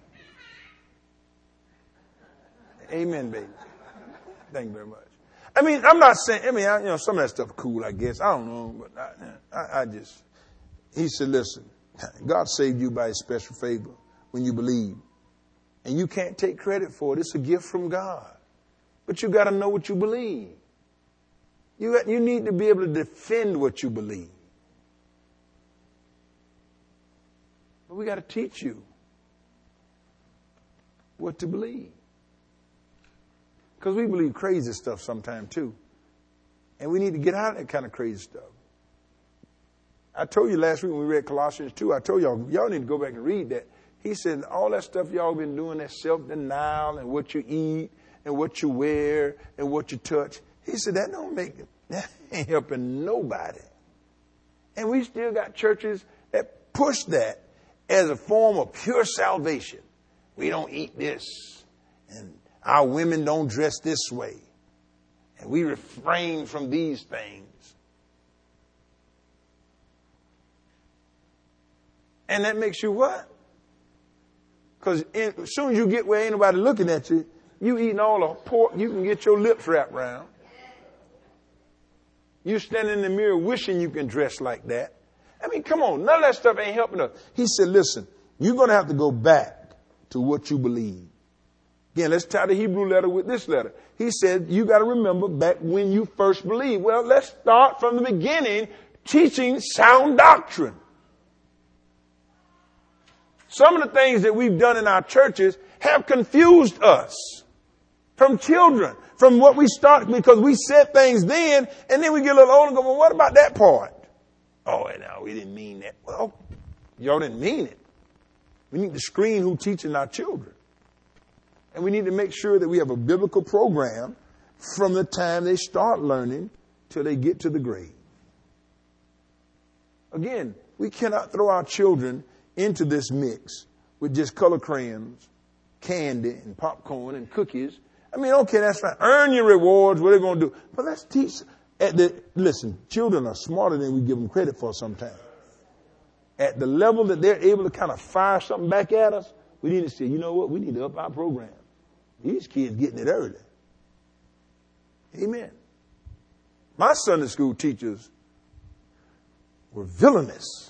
Amen, baby. Thank you very much. I'm not saying, some of that stuff cool, I guess. I don't know, but he said, listen, God saved you by his special favor when you believe. And you can't take credit for it. It's a gift from God. But you got to know what you believe. You need to be able to defend what you believe. But we got to teach you what to believe. Because we believe crazy stuff sometimes too. And we need to get out of that kind of crazy stuff. I told you last week when we read Colossians 2, I told y'all need to go back and read that. He said all that stuff y'all been doing, that self-denial and what you eat and what you wear and what you touch. He said that ain't helping nobody. And we still got churches that push that as a form of pure salvation. We don't eat this. And our women don't dress this way. And we refrain from these things. And that makes you what? Because as soon as you get where ain't nobody looking at you, you eating all the pork, you can get your lips wrapped around. You stand in the mirror wishing you can dress like that. Come on, none of that stuff ain't helping us. He said, listen, you're going to have to go back to what you believe. Again, let's tie the Hebrew letter with this letter. He said, you got to remember back when you first believed. Well, let's start from the beginning, teaching sound doctrine. Some of the things that we've done in our churches have confused us from children, from what we started, because we said things then, and then we get a little older and go, well, what about that part? Oh, no, we didn't mean that. Well, y'all didn't mean it. We need to screen who's teaching our children. And we need to make sure that we have a biblical program from the time they start learning till they get to the grade. Again, we cannot throw our children into this mix with just color crayons, candy, and popcorn and cookies. Okay, that's fine. Earn your rewards, what are they going to do? But let's teach. Listen, children are smarter than we give them credit for sometimes. At the level that they're able to kind of fire something back at us, we need to say, you know what? We need to up our program. These kids getting it early. Amen. My Sunday school teachers were villainous.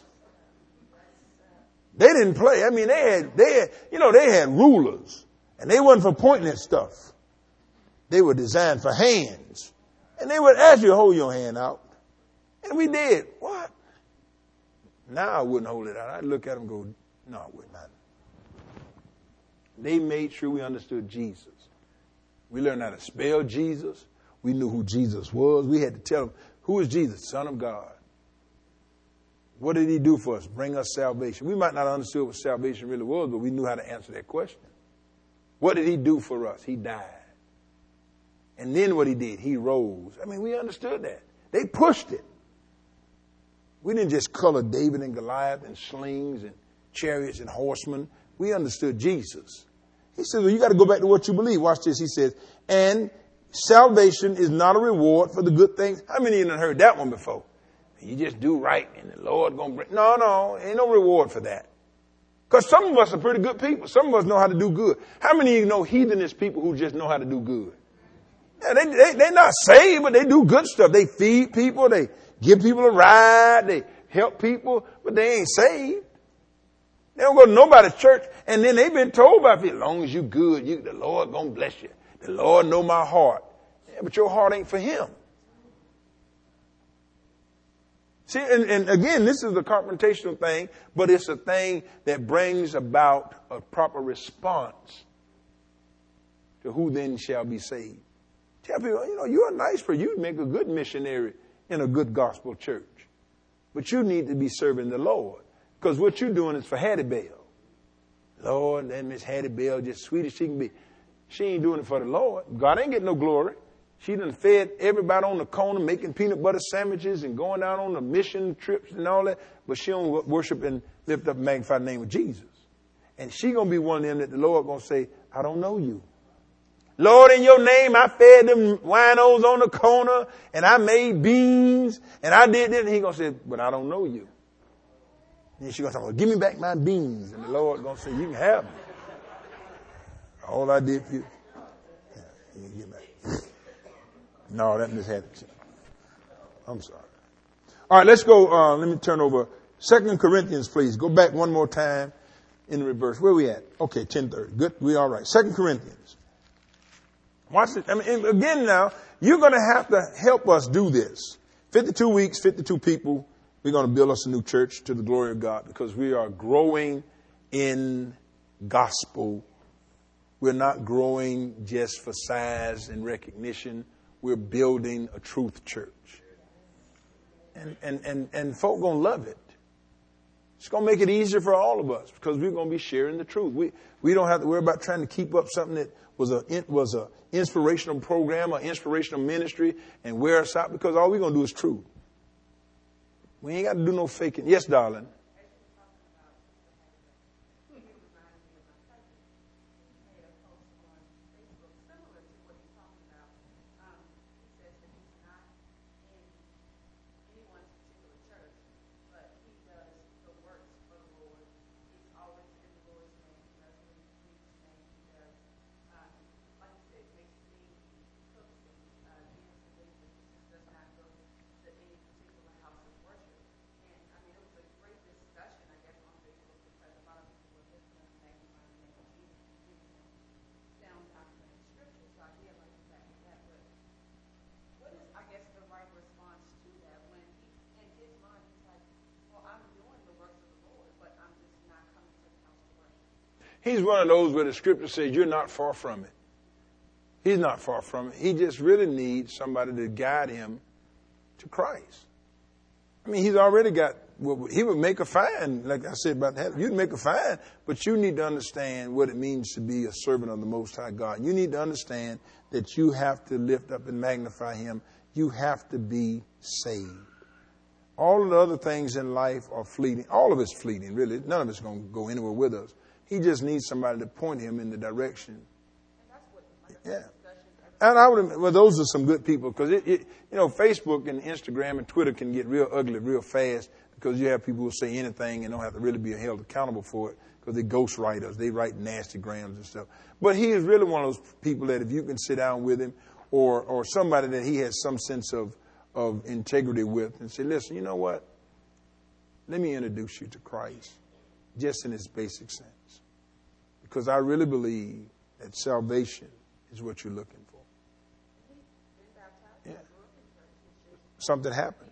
They didn't play. They had rulers, and they wasn't for pointing at stuff. They were designed for hands, and they would ask you to hold your hand out, and we did. What? Now I wouldn't hold it out. I'd look at them and go, no, I would not. They made sure we understood Jesus. We learned how to spell Jesus. We knew who Jesus was. We had to tell them, who is Jesus? Son of God. What did he do for us? Bring us salvation. We might not have understood what salvation really was, but we knew how to answer that question. What did he do for us? He died. And then what he did, he rose. We understood that. They pushed it. We didn't just color David and Goliath and slings and chariots and horsemen. We understood Jesus. He says, well, you got to go back to what you believe. Watch this. He says, and salvation is not a reward for the good things. How many of you have heard that one before? You just do right and the Lord going to bring. No, ain't no reward for that. Because some of us are pretty good people. Some of us know how to do good. How many of you know heathenish people who just know how to do good? Yeah, they're not saved, but they do good stuff. They feed people. They give people a ride. They help people, but they ain't saved. They don't go to nobody's church. And then they've been told by people, as long as you good, the Lord gonna bless you. The Lord know my heart. Yeah, but your heart ain't for him. See, and again, this is a confrontational thing, but it's a thing that brings about a proper response to who then shall be saved. Tell people, you're a nice person. You'd make a good missionary in a good gospel church. But you need to be serving the Lord. Because what you're doing is for Hattie Bell. Lord, that Miss Hattie Bell, just sweet as she can be. She ain't doing it for the Lord. God ain't getting no glory. She done fed everybody on the corner, making peanut butter sandwiches and going out on the mission trips and all that. But she don't worship and lift up and magnify the name of Jesus. And she going to be one of them that the Lord going to say, I don't know you. Lord, in your name, I fed them winos on the corner and I made beans and I did this. And he going to say, but I don't know you. And she going to say, well, give me back my beans. And the Lord going to say, you can have them. All I did for you. Yeah, you can get back. No, that Miss Hattie. I'm sorry. All right, let's go. Let me turn over. 2 Corinthians, please. Go back one more time in the reverse. Where we at? Okay, 10:30. Good. We all right. 2 Corinthians. Watch it. I mean, again now, you're going to have to help us do this. 52 weeks, 52 people. We're going to build us a new church to the glory of God because we are growing in gospel. We're not growing just for size and recognition. We're building a truth church. And folk going to love it. It's going to make it easier for all of us because we're going to be sharing the truth. We don't have to worry about trying to keep up something that was a inspirational program or inspirational ministry and wear us out because all we're going to do is truth. We ain't got to do no faking. Yes, darling. He's one of those where the scripture says you're not far from it. He's not far from it. He just really needs somebody to guide him to Christ. I mean, he's already got, he would make a fine, like I said about that. You'd make a fine, but you need to understand what it means to be a servant of the Most High God. You need to understand that you have to lift up and magnify him. You have to be saved. All of the other things in life are fleeting. All of it's fleeting, really. None of it's going to go anywhere with us. He just needs somebody to point him in the direction. Yeah. And those are some good people because Facebook and Instagram and Twitter can get real ugly real fast because you have people who say anything and don't have to really be held accountable for it because they ghostwrite us. They write nasty grams and stuff. But he is really one of those people that if you can sit down with him or somebody that he has some sense of integrity with and say, listen, you know what? Let me introduce you to Christ just in its basic sense. Because I really believe that salvation is what you're looking for. Yeah. Something happened.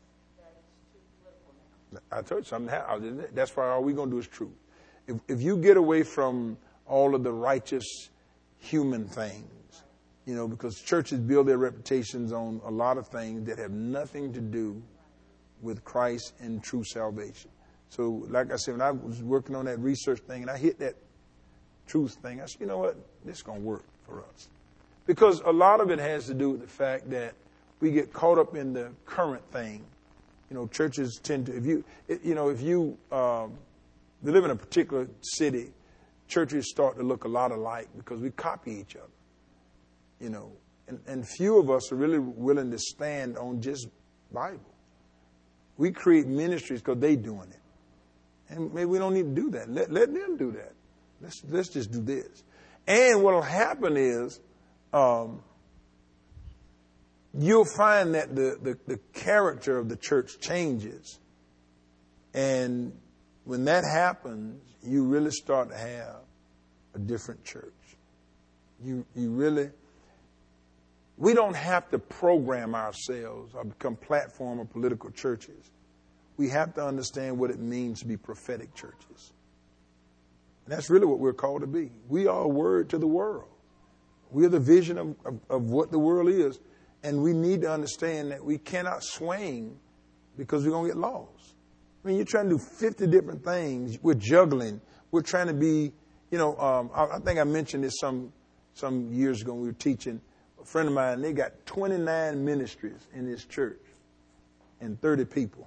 I told you something happened. That's why all we're going to do is truth. If you get away from all of the righteous human things, because churches build their reputations on a lot of things that have nothing to do with Christ and true salvation. So, like I said, when I was working on that research thing and I hit that truth thing, I said, you know what? This is going to work for us. Because a lot of it has to do with the fact that we get caught up in the current thing. Churches tend to, if you live in a particular city, churches start to look a lot alike because we copy each other. And few of us are really willing to stand on just Bible. We create ministries because they're doing it. And maybe we don't need to do that. Let them do that. Let's just do this. And what will happen is you'll find that the character of the church changes. And When that happens, you really start to have a different church. We don't have to program ourselves or become platform or political churches. We have to understand what it means to be prophetic churches. And that's really what we're called to be. We are a word to the world. We are the vision of what the world is. And we need to understand that we cannot swing because we're going to get lost. I mean, you're trying to do 50 different things. We're juggling. We're trying to be, I think I mentioned this some years ago when we were teaching. A friend of mine, they got 29 ministries in his church and 30 people.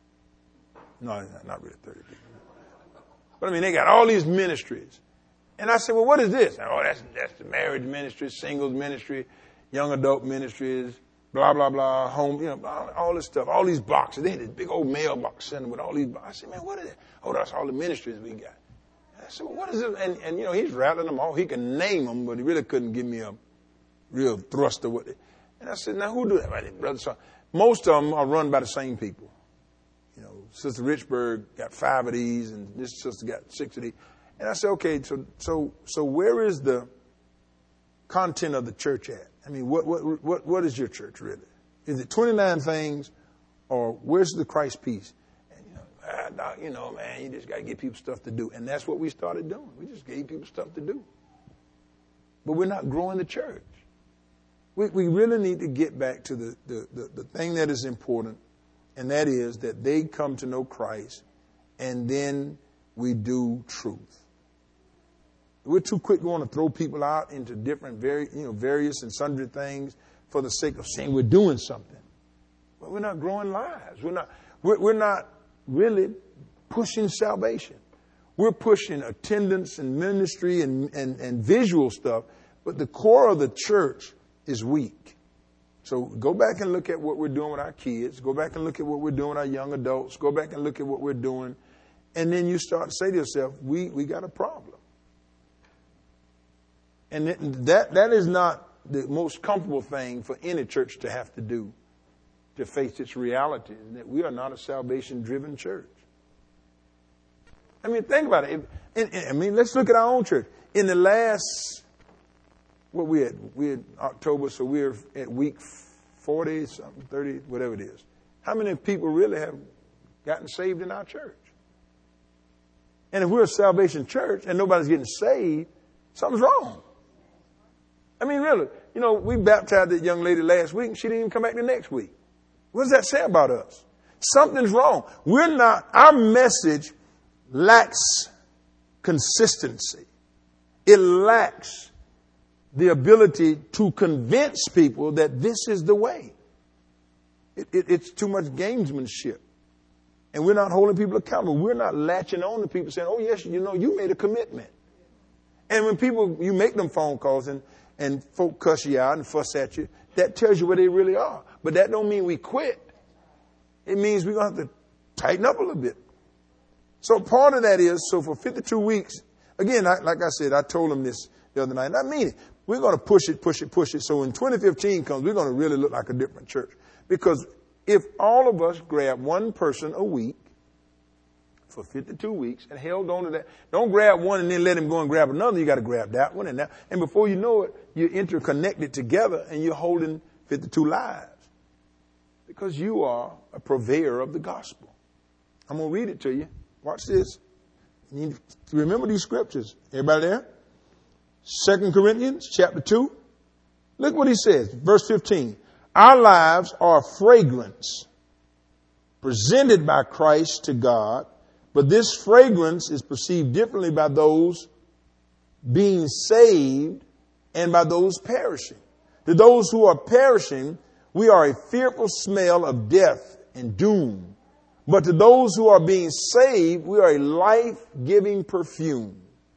No, not really 30 people. But I mean, they got all these ministries. And I said, well, what is this? Oh, that's the marriage ministry, singles ministry, young adult ministries, blah, blah, blah, home, all this stuff, all these boxes. They had this big old mailbox center with all these boxes. I said, man, what is it? Oh, that's all the ministries we got. And I said, well, what is it? And he's rattling them all. He can name them, but he really couldn't give me a real thrust of what they. And I said, now who do that? Right, brother? So most of them are run by the same people. Sister Richburg got 5 of these, and this sister got 6 of these. And I said, okay, so where is the content of the church at? I mean, what is your church really? Is it 29 things, or where's the Christ piece? And man, you just got to give people stuff to do, and that's what we started doing. We just gave people stuff to do, but we're not growing the church. We really need to get back to the thing that is important. And that is that they come to know Christ, and then we do truth. We're too quick going to throw people out into different, various and sundry things for the sake of saying we're doing something. But we're not growing lives. We're not really pushing salvation. We're pushing attendance and ministry and visual stuff, but the core of the church is weak. So go back and look at what we're doing with our kids. Go back and look at what we're doing with our young adults. Go back and look at what we're doing. And then you start to say to yourself, we got a problem. And that is not the most comfortable thing for any church to have to do, to face its reality, that we are not a salvation-driven church. I mean, think about it. Let's look at our own church. In the last... we had October, so we're at week 40, something, 30, whatever it is. How many people really have gotten saved in our church? And if we're a salvation church and nobody's getting saved, something's wrong. I mean, really, we baptized that young lady last week and she didn't even come back the next week. What does that say about us? Something's wrong. Our message lacks consistency. It lacks the ability to convince people that this is the way. It's too much gamesmanship. And we're not holding people accountable. We're not latching on to people saying, oh, yes, you made a commitment. And when you make them phone calls and folk cuss you out and fuss at you, that tells you where they really are. But that don't mean we quit. It means we're going to have to tighten up a little bit. So part of that is, for 52 weeks, again, like I said, I told them this the other night, and I mean it. We're going to push it. So when 2015 comes, we're going to really look like a different church. Because if all of us grab one person a week for 52 weeks and held on to that, don't grab one and then let him go and grab another. You got to grab that one and that. And before you know it, you're interconnected together and you're holding 52 lives. Because you are a purveyor of the gospel. I'm going to read it to you. Watch this. You need to remember these scriptures. Everybody there? 2 Corinthians chapter 2. Look what he says. Verse 15. Our lives are a fragrance presented by Christ to God, but this fragrance is perceived differently by those being saved and by those perishing. To those who are perishing, we are a fearful smell of death and doom. But to those who are being saved, we are a life-giving perfume.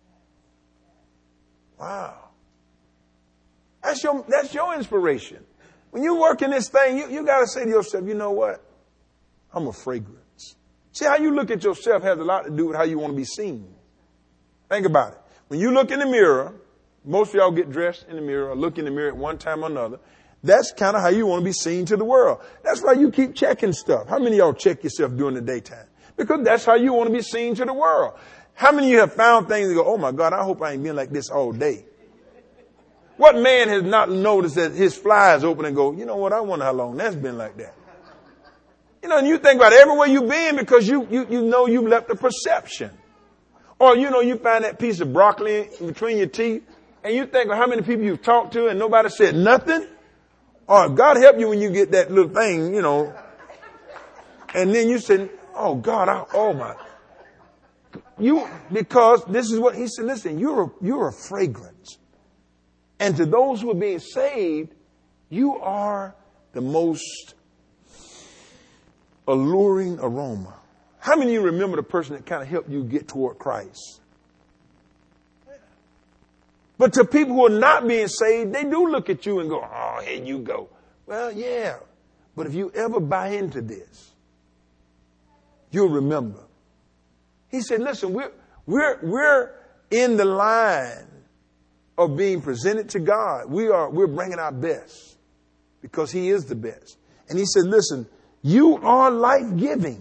Wow. That's your inspiration. When you work in this thing, you got to say to yourself, you know what? I'm a fragrance. See, how you look at yourself has a lot to do with how you want to be seen. Think about it. When you look in the mirror, most of y'all get dressed in the mirror or look in the mirror at one time or another. That's kind of how you want to be seen to the world. That's why you keep checking stuff. How many of y'all check yourself during the daytime? Because that's how you want to be seen to the world. How many of you have found things and go, oh my God, I hope I ain't been like this all day? What man has not noticed that his fly is open and go, you know what, I wonder how long that's been like that. You know, and you think about everywhere you've been because you know you've left a perception. Or, you know, you find that piece of broccoli in between your teeth and you think of how many people you've talked to and nobody said nothing. Or God help you when you get that little thing, you know, and then you say, oh God, because this is what he said, listen, you're a fragrance. And to those who are being saved, you are the most alluring aroma. How many of you remember the person that kind of helped you get toward Christ? But to people who are not being saved, they do look at you and go, oh, here you go. Well, yeah. But if you ever buy into this, you'll remember. He said, listen, we're in the line of being presented to God. We're bringing our best because he is the best. And he said, listen, you are life-giving.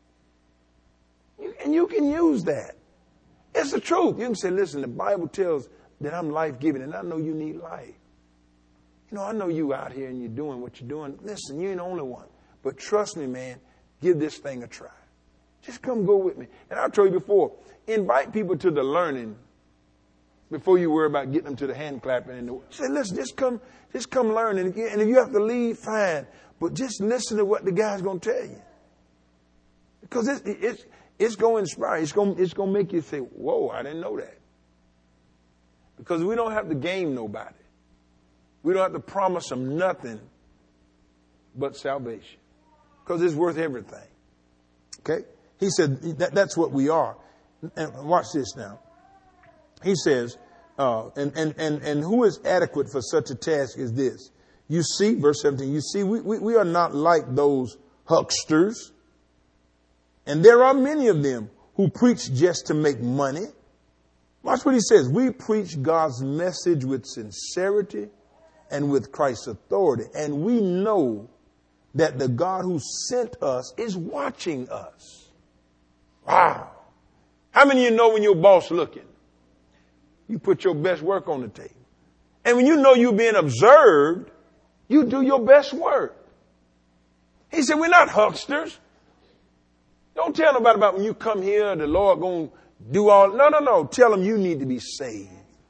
And you can use that. It's the truth. You can say, listen, the Bible tells that I'm life-giving and I know you need life. You know, I know you out here and you're doing what you're doing. Listen, you ain't the only one. But trust me, man, give this thing a try. Just come go with me. And I've told you before, invite people to the learning before you worry about getting them to the hand clapping. And say, listen, just come learn. And if you have to leave, fine. But just listen to what the guy's going to tell you. Because it's going to inspire. It's going to make you say, whoa, I didn't know that. Because we don't have to game nobody. We don't have to promise them nothing but salvation. Because it's worth everything. Okay? He said that's what we are. And watch this now. He says, and who is adequate for such a task as this? You see, verse 17, you see, we are not like those hucksters. And there are many of them who preach just to make money. Watch what he says. We preach God's message with sincerity and with Christ's authority. And we know that the God who sent us is watching us. Wow. How many of you know when your boss looking? You put your best work on the table. And when you know you're being observed, you do your best work. He said, we're not hucksters. Don't tell nobody about when you come here, the Lord going to do all. No. Tell them you need to be saved.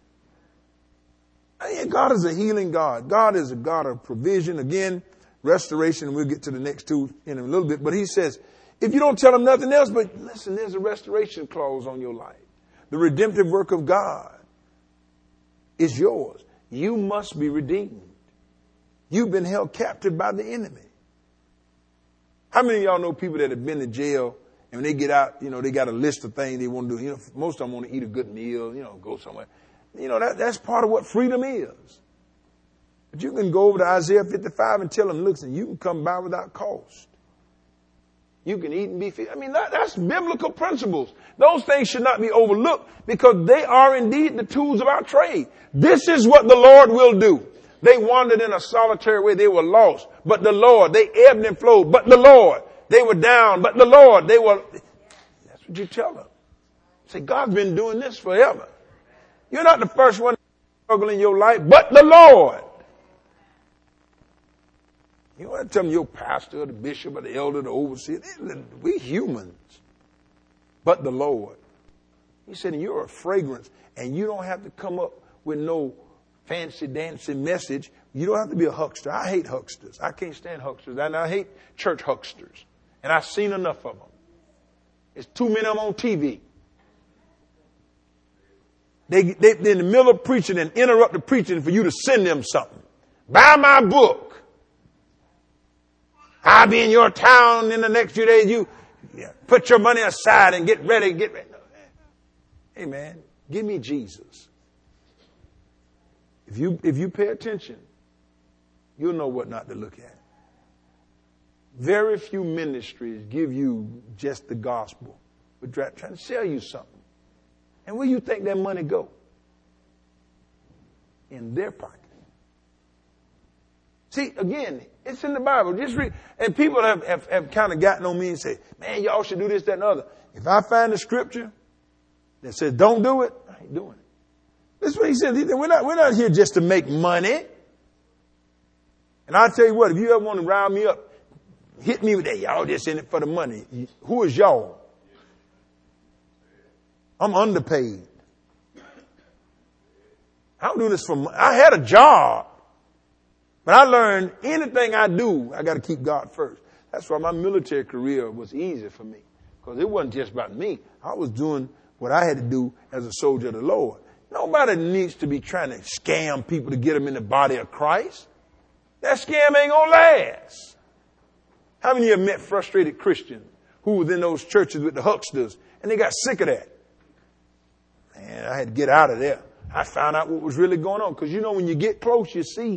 God is a healing God. God is a God of provision. Again, restoration. And we'll get to the next two in a little bit. But he says, if you don't tell them nothing else, but listen, there's a restoration clause on your life. The redemptive work of God is yours. You must be redeemed. You've been held captive by the enemy. How many of y'all know people that have been in jail and when they get out, you know, they got a list of things they want to do. You know, most of them want to eat a good meal, you know, go somewhere. You know, that's part of what freedom is. But you can go over to Isaiah 55 and tell them, listen, you can come by without cost. You can eat and be fed. I mean, that's biblical principles. Those things should not be overlooked because they are indeed the tools of our trade. This is what the Lord will do. They wandered in a solitary way. They were lost. But the Lord, they ebbed and flowed. But the Lord, they were down. But the Lord, they were. That's what you tell them. Say, God's been doing this forever. You're not the first one to struggle in your life, but the Lord. You want to tell them your pastor or the bishop or the elder, the overseer. We humans. But the Lord. He said, you're a fragrance and you don't have to come up with no fancy dancing message. You don't have to be a huckster. I hate hucksters. I can't stand hucksters. And I hate church hucksters. And I've seen enough of them. There's too many of them on TV. They're in the middle of preaching and interrupt the preaching for you to send them something. Buy my book. I'll be in your town in the next few days. You put your money aside and get ready. Hey man, give me Jesus. If you pay attention, you'll know what not to look at. Very few ministries give you just the gospel, but trying to sell you something. And where you think that money go? In their pocket. See, again, it's in the Bible. Just read. And people have kind of gotten on me and say, man, y'all should do this, that, and the other. If I find a scripture that says don't do it, I ain't doing it. That's what he said. We're not here just to make money. And I'll tell you what, if you ever want to rile me up, hit me with that. Y'all just in it for the money. Who is y'all? I'm underpaid. I don't do this for money. I had a job. But I learned anything I do, I got to keep God first. That's why my military career was easy for me. Because it wasn't just about me. I was doing what I had to do as a soldier of the Lord. Nobody needs to be trying to scam people to get them in the body of Christ. That scam ain't going to last. How many of you have met frustrated Christians who was in those churches with the hucksters and they got sick of that? Man, I had to get out of there. I found out what was really going on. Because you know, when you get close, you see.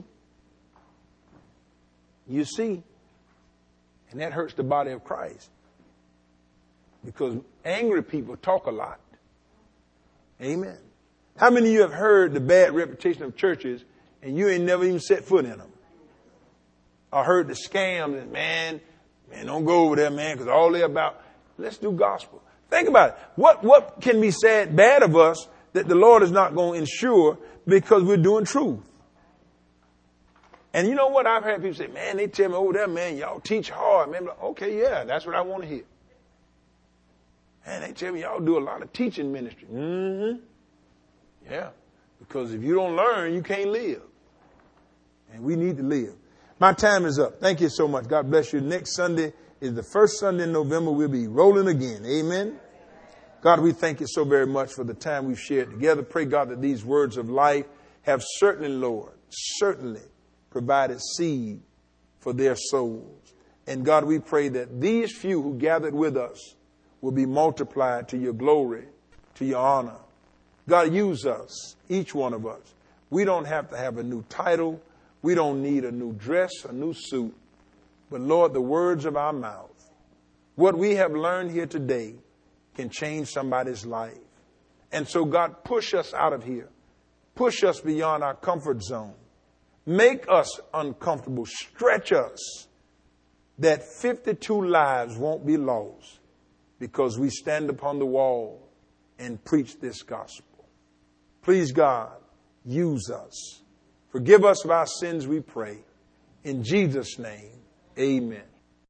You see. And that hurts the body of Christ. Because angry people talk a lot. Amen. How many of you have heard the bad reputation of churches and you ain't never even set foot in them? Or heard the scams and man, don't go over there, man, because all they're about, let's do gospel. Think about it. What can be said bad of us that the Lord is not going to ensure because we're doing truth? And you know what? I've heard people say, man, they tell me over there, man, y'all teach hard. Man, like, okay, yeah, that's what I want to hear. And they tell me y'all do a lot of teaching ministry. Mm-hmm. Yeah. Because if you don't learn, you can't live. And we need to live. My time is up. Thank you so much. God bless you. Next Sunday is the first Sunday in November. We'll be rolling again. Amen. God, we thank you so very much for the time we've shared together. Pray, God, that these words of life have certainly, Lord, certainly provided seed for their souls. And God, we pray that these few who gathered with us will be multiplied to your glory, to your honor. God, use us, each one of us. We don't have to have a new title. We don't need a new dress, a new suit. But Lord, the words of our mouth, what we have learned here today can change somebody's life. And so God, push us out of here. Push us beyond our comfort zone. Make us uncomfortable. Stretch us that 52 lives won't be lost because we stand upon the wall and preach this gospel. Please, God, use us. Forgive us of our sins, we pray. In Jesus' name, amen.